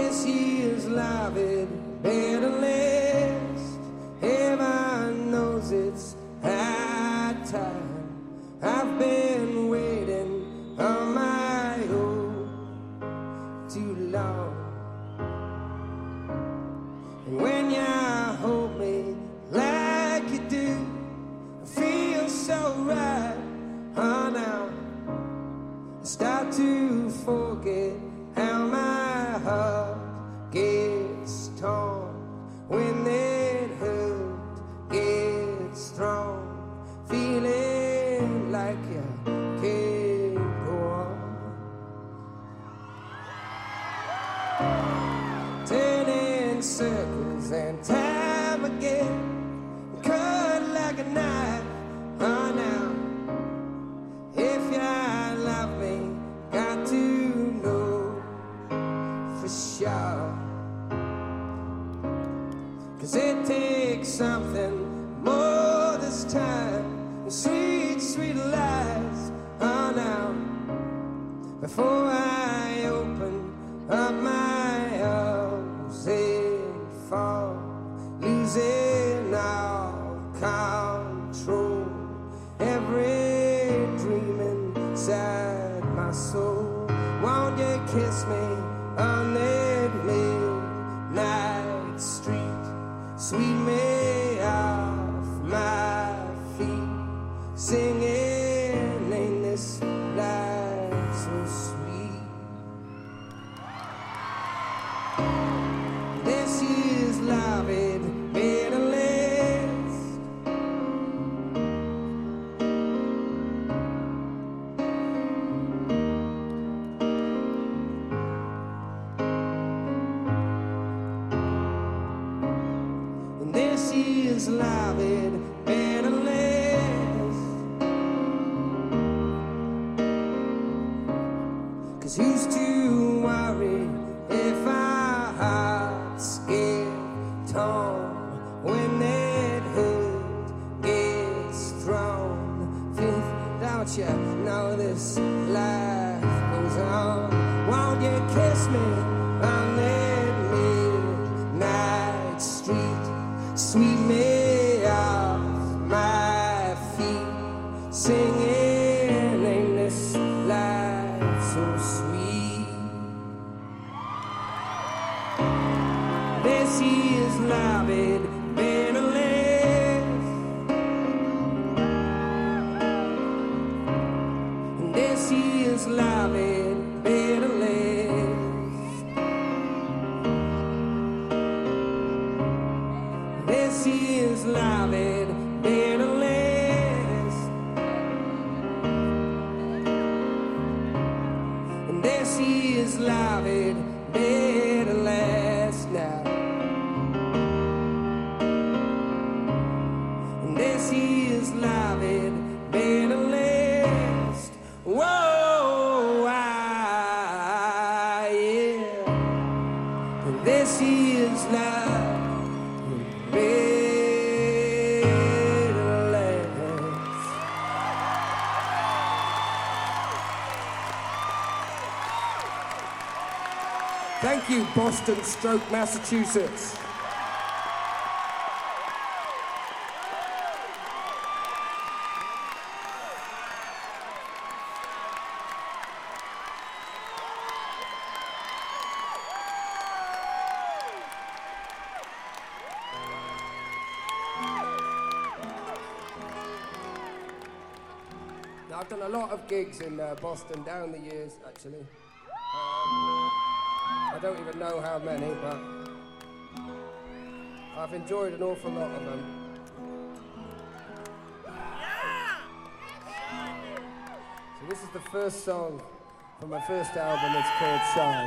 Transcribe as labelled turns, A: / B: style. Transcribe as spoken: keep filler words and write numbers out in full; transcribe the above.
A: This year's life it better last. Heaven knows it's high time. I've been waiting on my own too long. And when you hold me like you do, I feel so right. Oh, now I start to forget how my heart gets torn when that hurt gets strong, feeling like you can't go on. Turning circles and time again, cut like a knife. Oh, now if you love me, got to know for sure. 'Cause it takes something more this time, sweet, sweet lies. Oh, now before I open up my arms and fall, losing all control, every dream inside my soul. Won't you kiss me on that midnight street, sweep me off my feet, singing, ain't this life so sweet? This year's life it better last. And this year's life it better last. 'Cause who's to worry if our hearts get torn when that hurt gets thrown? Fifth, don't you know this life goes on? Won't you kiss me on that midnight street, sweep me off my feet, singing, ain't this life so sweet? This year's life it better last. And this year's life it better last. This year's life it better last. And this year's life it better last now. And this year's life it better last. Whoa, ah, yeah. And this year's life it better last. Thank you, Boston stroke Massachusetts. Now, I've done a lot of gigs in uh, Boston down the years, actually. Um, I don't even know how many, but I've enjoyed an awful lot of them. So this is the first song from my first album. It's called Shine.